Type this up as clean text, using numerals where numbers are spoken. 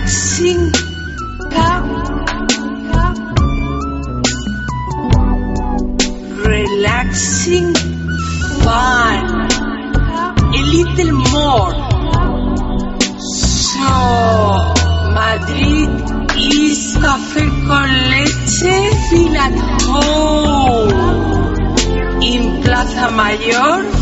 relaxing cup, relaxing fun, a little more. So, Madrid is café con leche, feel at home in Plaza Mayor.